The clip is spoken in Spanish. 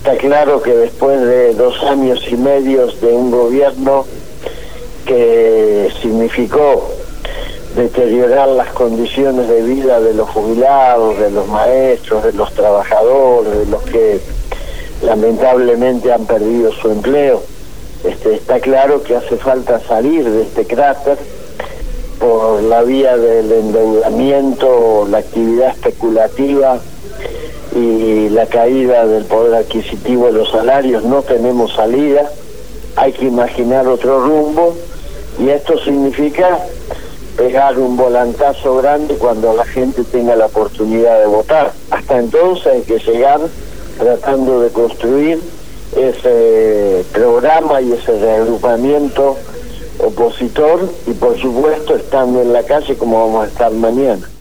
Está claro que después de 2 años y medio de un gobierno que significó deteriorar las condiciones de vida de los jubilados, de los maestros, de los trabajadores, de los que lamentablemente han perdido su empleo, está claro que hace falta salir de este cráter por la vía del endeudamiento, la actividad especulativa y la caída del poder adquisitivo de los salarios. No tenemos salida, hay que imaginar otro rumbo, y esto significa pegar un volantazo grande cuando la gente tenga la oportunidad de votar. Hasta entonces hay que llegar tratando de construir ese programa y ese reagrupamiento opositor, y por supuesto estando en la calle como vamos a estar mañana.